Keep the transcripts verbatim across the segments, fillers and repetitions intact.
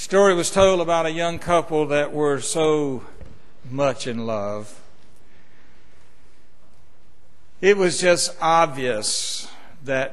story was told about a young couple that were so much in love. It was just obvious that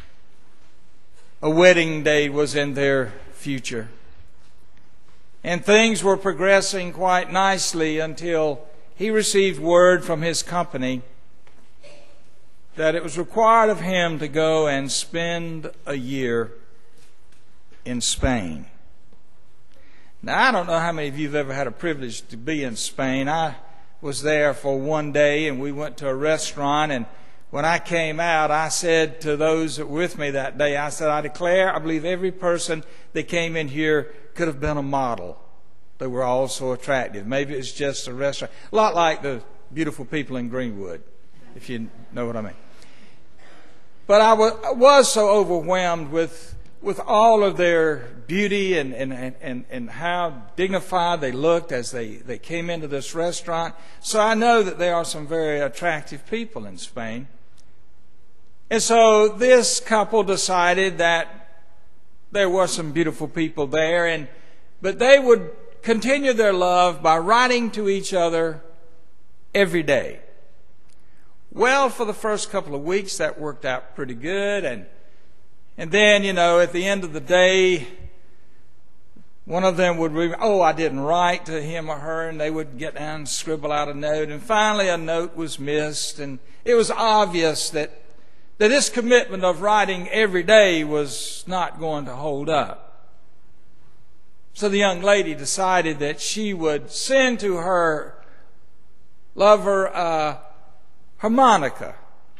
a wedding day was in their future. And things were progressing quite nicely until he received word from his company that it was required of him to go and spend a year in Spain. Now, I don't know how many of you have ever had a privilege to be in Spain. I was there for one day, and we went to a restaurant, and when I came out, I said to those that were with me that day, I said, I declare, I believe every person that came in here could have been a model. They were all so attractive. Maybe it's just a restaurant. A lot like the beautiful people in Greenwood, if you know what I mean. But I was, I was so overwhelmed with with all of their beauty and, and, and, and how dignified they looked as they, they came into this restaurant. So I know that there are some very attractive people in Spain. And so this couple decided that there were some beautiful people there, and but they would continue their love by writing to each other every day. Well, for the first couple of weeks, that worked out pretty good. And and then, you know, at the end of the day, one of them would, re- oh, I didn't write to him or her, and they would get down and scribble out a note. And finally, a note was missed. And it was obvious that, that this commitment of writing every day was not going to hold up. So the young lady decided that she would send to her lover a harmonica.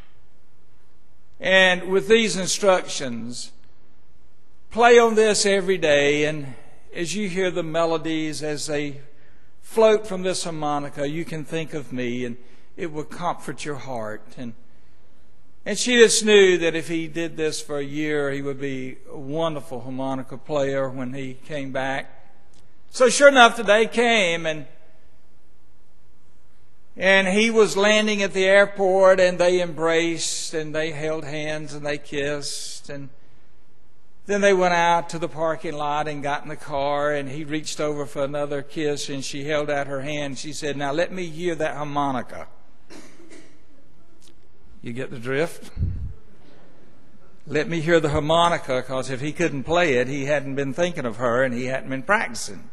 And with these instructions, play on this every day, and as you hear the melodies as they float from this harmonica, you can think of me, and it will comfort your heart. And and she just knew that if he did this for a year, he would be a wonderful harmonica player when he came back. So sure enough, the day came, and and he was landing at the airport, and they embraced, and they held hands, and they kissed, and then they went out to the parking lot and got in the car, and he reached over for another kiss, and she held out her hand. She said, now let me hear that harmonica. You get the drift? Let me hear the harmonica, because if he couldn't play it, he hadn't been thinking of her, and he hadn't been practicing.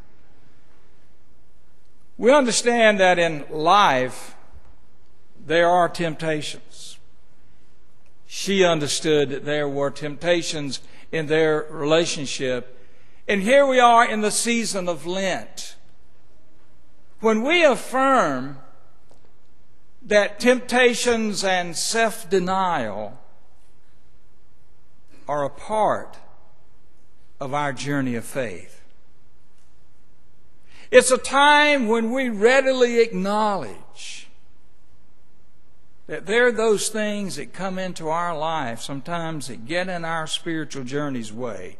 We understand that in life there are temptations. She understood that there were temptations in their relationship. And here we are in the season of Lent, when we affirm that temptations and self-denial are a part of our journey of faith. It's a time when we readily acknowledge that there are those things that come into our life sometimes that get in our spiritual journey's way.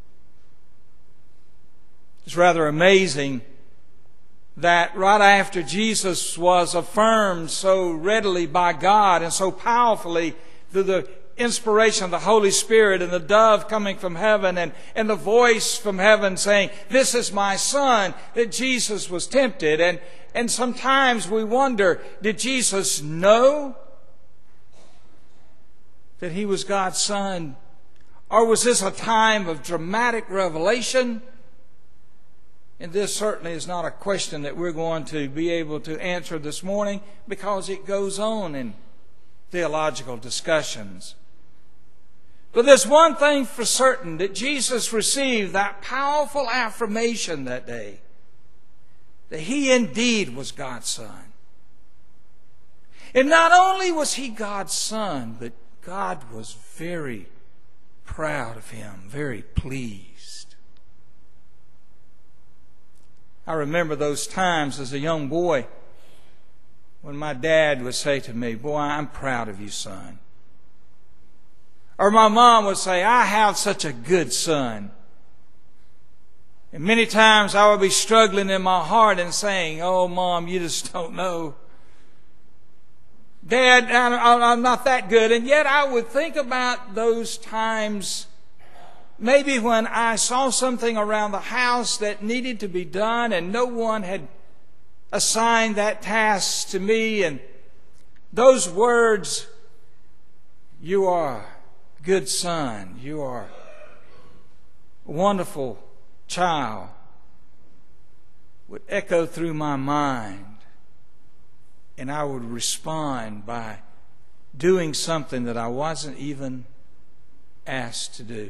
It's rather amazing that right after Jesus was affirmed so readily by God and so powerfully through the inspiration of the Holy Spirit and the dove coming from heaven and, and the voice from heaven saying, this is my son, that Jesus was tempted. And, and sometimes we wonder, did Jesus know that he was God's son? Or was this a time of dramatic revelation? And this certainly is not a question that we're going to be able to answer this morning, because it goes on in theological discussions. But there's one thing for certain, that Jesus received that powerful affirmation that day, that he indeed was God's son. And not only was he God's son, but God was very proud of him, very pleased. I remember those times as a young boy when my dad would say to me, boy, I'm proud of you, son. Or my mom would say, I have such a good son. And many times I would be struggling in my heart and saying, oh, Mom, you just don't know. Dad, I'm not that good. And yet I would think about those times maybe when I saw something around the house that needed to be done and no one had assigned that task to me, and those words, "You are a good son, you are a wonderful child," would echo through my mind, and I would respond by doing something that I wasn't even asked to do.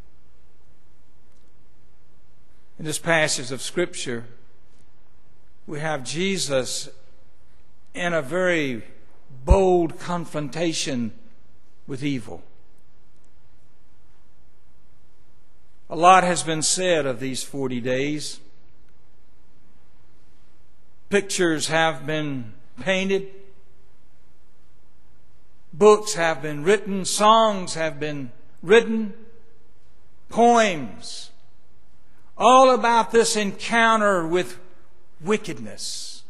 In this passage of Scripture, we have Jesus in a very bold confrontation with evil. A lot has been said of these forty days. Pictures have been painted. Books have been written. Songs have been written. Poems. All about this encounter with wickedness.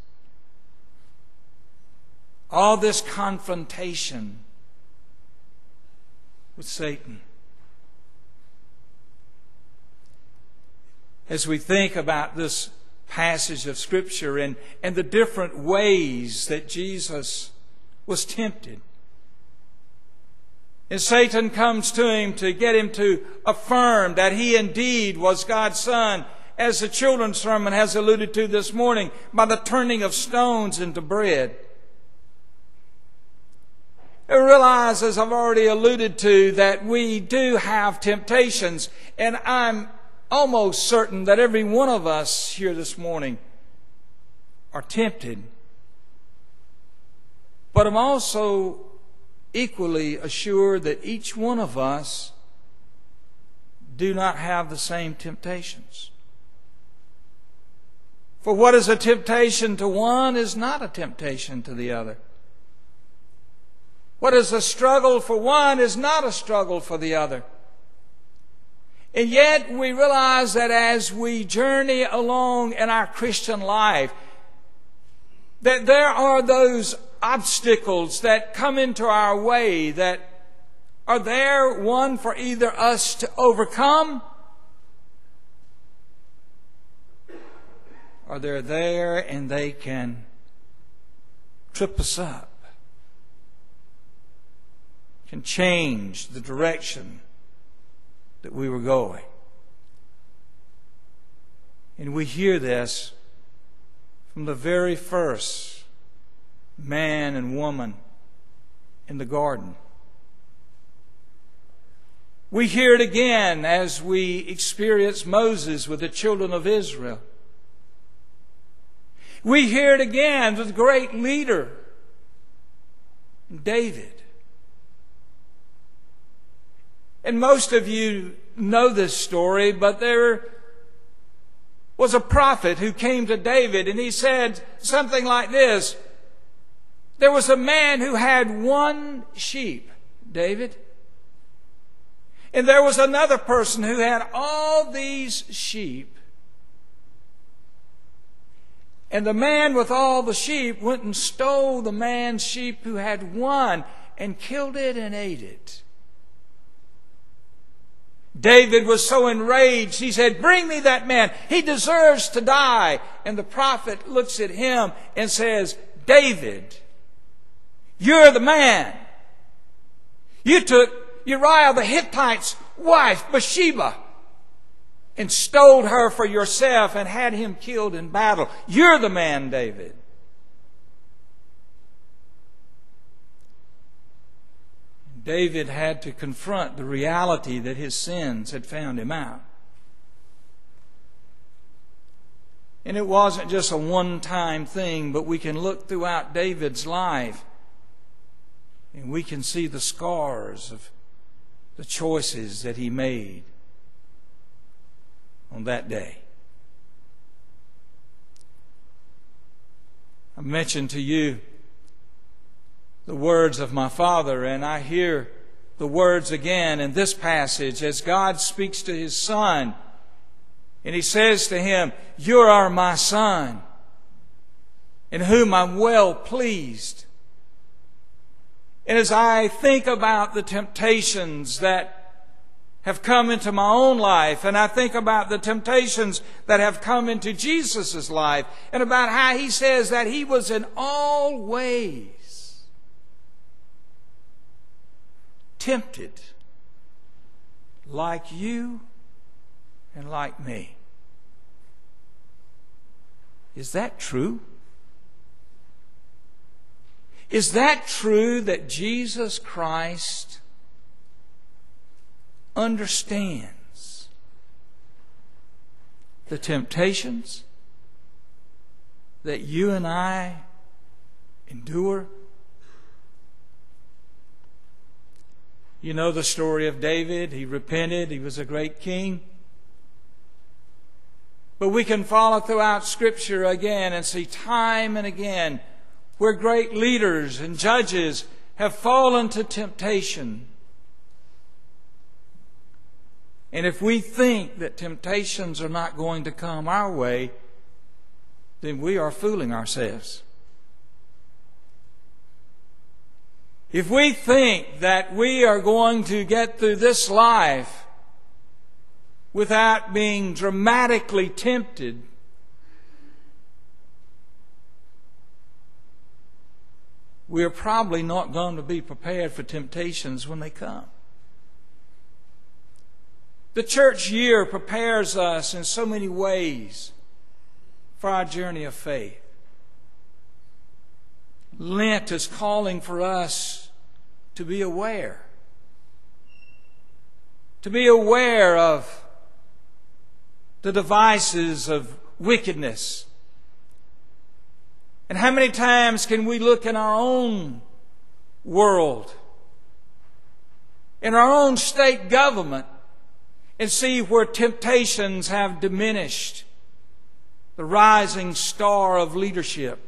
All this confrontation with Satan. As we think about this passage of Scripture and, and the different ways that Jesus was tempted. And Satan comes to him to get him to affirm that he indeed was God's Son, as the children's sermon has alluded to this morning, by the turning of stones into bread. I realize, as I've already alluded to, that we do have temptations, and I'm almost certain that every one of us here this morning are tempted. But I'm also equally assured that each one of us do not have the same temptations. For what is a temptation to one is not a temptation to the other. What is a struggle for one is not a struggle for the other. And yet we realize that as we journey along in our Christian life, that there are those obstacles that come into our way that are there, one, for either us to overcome, or they're there and they can trip us up, can change the direction that we were going. And we hear this from the very first man and woman in the garden. We hear it again as we experience Moses with the children of Israel. We hear it again with the great leader, David. And most of you know this story, but there was a prophet who came to David and he said something like this: there was a man who had one sheep, David, and there was another person who had all these sheep. And the man with all the sheep went and stole the man's sheep who had one and killed it and ate it. David was so enraged, he said, "Bring me that man. He deserves to die." And the prophet looks at him and says, "David, you're the man. You took Uriah the Hittite's wife, Bathsheba, and stole her for yourself and had him killed in battle. You're the man, David." David had to confront the reality that his sins had found him out. And it wasn't just a one-time thing, but we can look throughout David's life and we can see the scars of the choices that he made on that day. I mentioned to you the words of my father, and I hear the words again in this passage as God speaks to his son. And he says to him, "You are my son, in whom I'm well pleased." And as I think about the temptations that have come into my own life, and I think about the temptations that have come into Jesus' life, and about how he says that he was in all ways tempted like you and like me. Is that true? Is that true that Jesus Christ understands the temptations that you and I endure? You know the story of David. He repented. He was a great king. But we can follow throughout Scripture again and see time and again where great leaders and judges have fallen to temptation. And if we think that temptations are not going to come our way, then we are fooling ourselves. If we think that we are going to get through this life without being dramatically tempted, we are probably not going to be prepared for temptations when they come. The church year prepares us in so many ways for our journey of faith. Lent is calling for us to be aware. To be aware of the devices of wickedness. And how many times can we look in our own world, in our own state government, and see where temptations have diminished the rising star of leadership?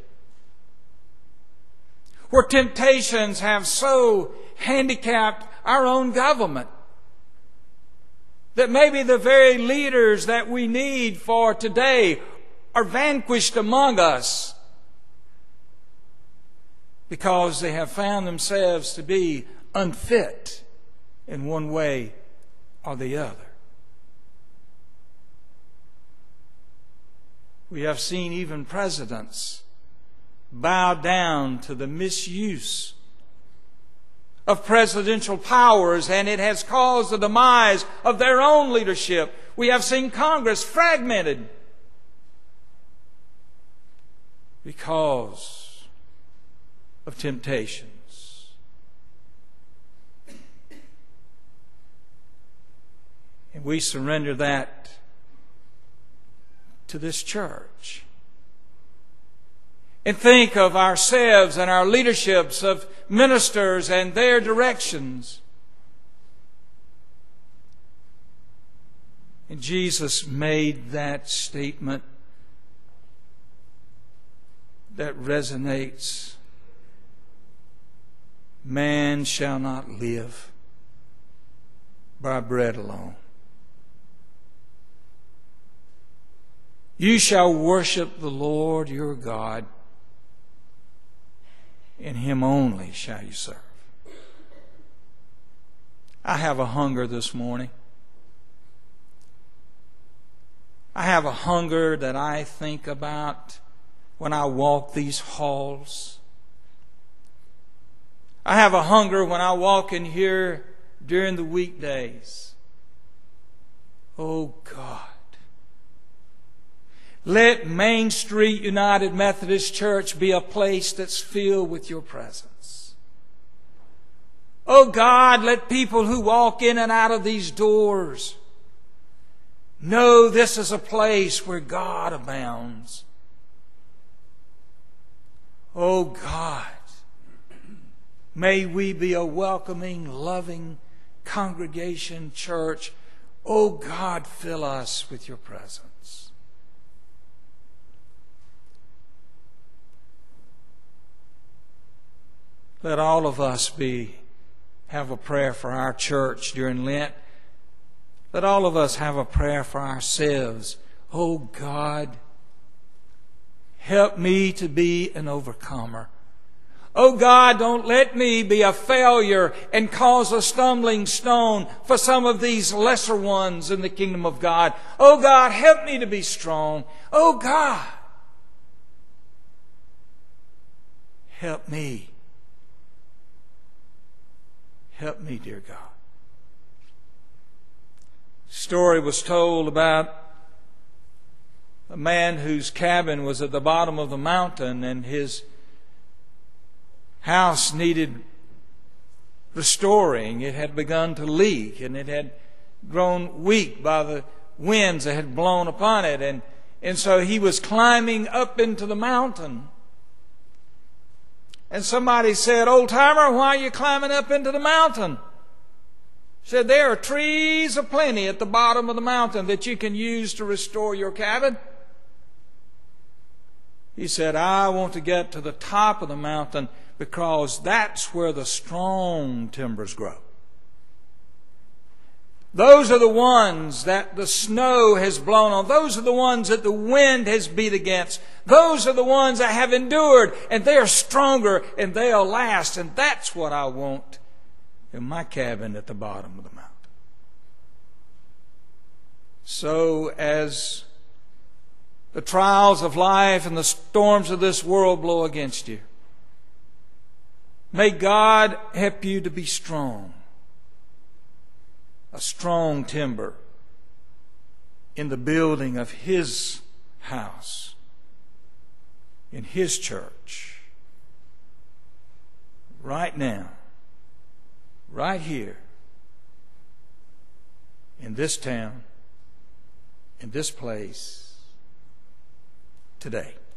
Where temptations have so handicapped our own government that maybe the very leaders that we need for today are vanquished among us because they have found themselves to be unfit in one way or the other. We have seen even presidents bow down to the misuse of presidential powers, and it has caused the demise of their own leadership. We have seen Congress fragmented because of temptations. And we surrender that to this church. And think of ourselves and our leaderships of ministers and their directions. And Jesus made that statement that resonates. Man shall not live by bread alone. You shall worship the Lord your God, and Him only shall you serve. I have a hunger this morning. I have a hunger that I think about when I walk these halls. I have a hunger when I walk in here during the weekdays. Oh God, let Main Street United Methodist Church be a place that's filled with your presence. Oh God, let people who walk in and out of these doors know this is a place where God abounds. Oh God, may we be a welcoming, loving congregation, church. Oh God, fill us with your presence. Let all of us be have a prayer for our church during Lent. Let all of us have a prayer for ourselves. Oh God, help me to be an overcomer. Oh God, don't let me be a failure and cause a stumbling stone for some of these lesser ones in the kingdom of God. Oh God, help me to be strong. Oh God, help me. Help me, dear God. Story was told about a man whose cabin was at the bottom of the mountain, and his house needed restoring. It had begun to leak, and it had grown weak by the winds that had blown upon it. And, and so he was climbing up into the mountain. And somebody said, "Old timer, why are you climbing up into the mountain?" He said, "There are trees aplenty at the bottom of the mountain that you can use to restore your cabin." He said, "I want to get to the top of the mountain because that's where the strong timbers grow. Those are the ones that the snow has blown on. Those are the ones that the wind has beat against. Those are the ones that have endured, and they are stronger and they'll last. And that's what I want in my cabin at the bottom of the mountain." So as the trials of life and the storms of this world blow against you, may God help you to be strong. A strong timber in the building of His house, in His church, right now, right here, in this town, in this place, today.